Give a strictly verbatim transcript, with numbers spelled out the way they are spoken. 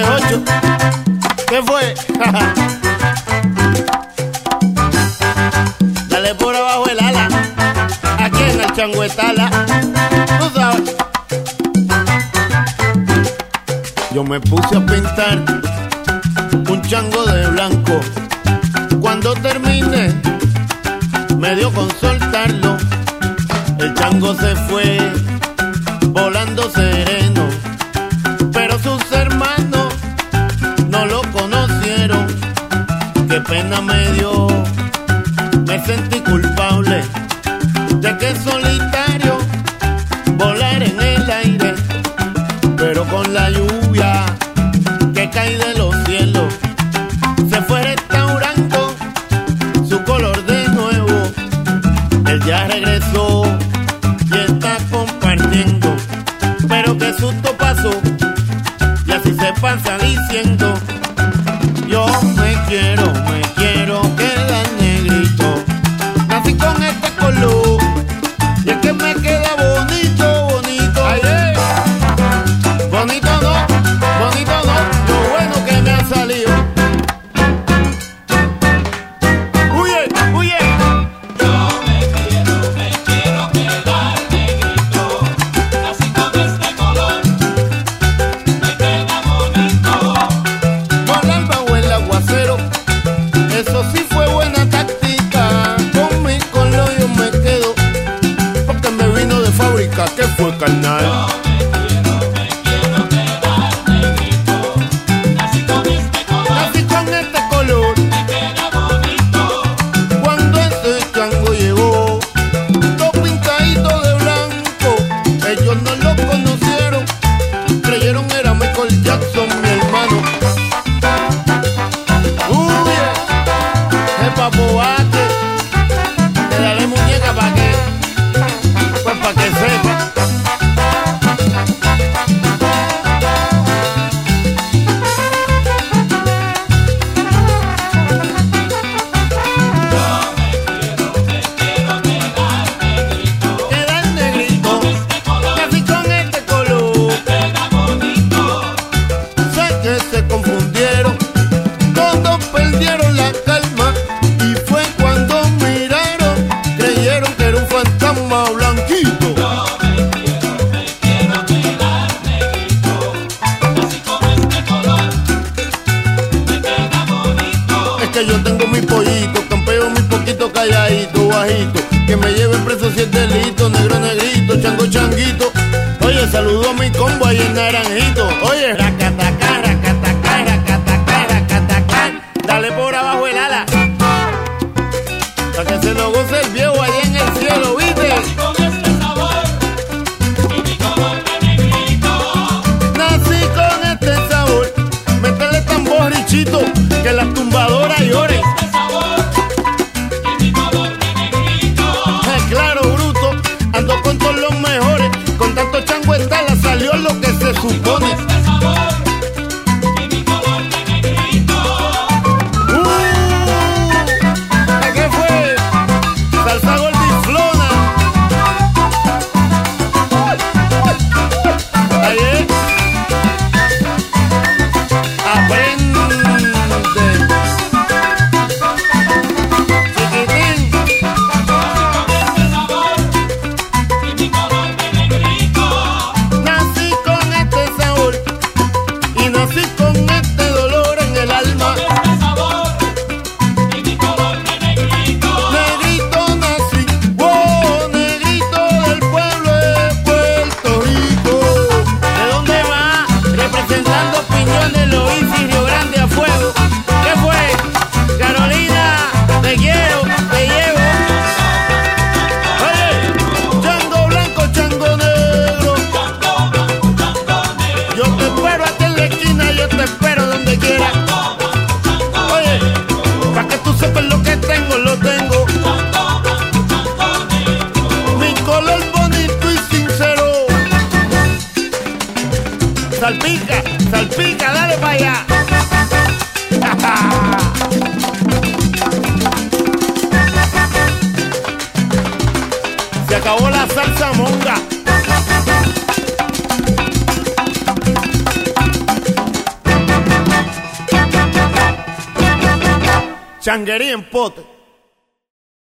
ocho. ¿Qué fue? Dale por abajo el ala, aquí en el Changuetala, tú sabes. Yo me puse a pintar un chango de blanco. Cuando terminé, me dio con soltarlo. El chango se fue volando sereno, pero sus hermanos no lo conocieron. Qué pena me dio, me sentí culpable de que solitario volar en el aire, pero con la lluvia que cae de los cielos se fue restaurando su color de nuevo. Él ya regresó y está compartiendo, pero que susto pasó y así se pasa diciendo: yo me quiero, me quiero quedar negrito. Nací con este color y es que me queda bonito, bonito. Ay, eh. Bonito no, bonito no, lo bueno que me ha salido. Huye, huye. Yo me quiero, me quiero quedar negrito. Nací con este color, me queda bonito. Volar bajo el aguacero, eso sí fue buena táctica. Con mi color yo me quedo, porque me vino de fábrica, que fue carnal. Yo me quiero, me quiero quedar negrito. Nací con este color, Nací con este color. me queda bonito. Cuando ese chango llegó, todo pintadito de blanco, ellos no lo conocieron, creyeron era Michael Jackson, mi hermano. Uy, el papo bate, te daré muñeca pa' que, pues pa' que sepa. Quedar negrito, nací con este color. Sé que se confundieron, todos perdieron la calma, y fue cuando miraron, creyeron que era un fantasma blanquito. Es que yo tengo mi pollito, campeo mi poquito calladito, bajito, que me lleven preso si es delito, negro negrito, chango changuito. Oye, saludo a mi combo ahí en Naranjito. Oye, racatacá, racatacá, racatacá, racatacá. Dale por abajo el ala, para que se lo goce el viejo allá en el cielo, ¿viste? Nací con este sabor, métele tambor richito, que las tumbadoras lloren. Eh, claro, bruto, ando con todos los mejores, con tanto Changuetala salió lo que se supone. Uh, ¿qué fue? Salsa gordiflona. Ahí es. Aprende. Chiquitín. Nací con este sabor y nací con este dolor en el alma. Negrito nací, oh, negrito del pueblo de Puerto Rico. ¿De dónde va? Representando Piñones, Loíza y Río Grande a fuego. ¿Qué fue? Carolina, te quiero, te llevo. Oye, chango blanco, chango negro. Yo te espero aquí en la esquina, yo te espero donde quiera. Oye, pa' que tú sepas lo que tengo, lo tengo. Mi color bonito y sincero. Salpica, salpica, dale pa' allá. Se acabó la salsa monga. Changuería en pote.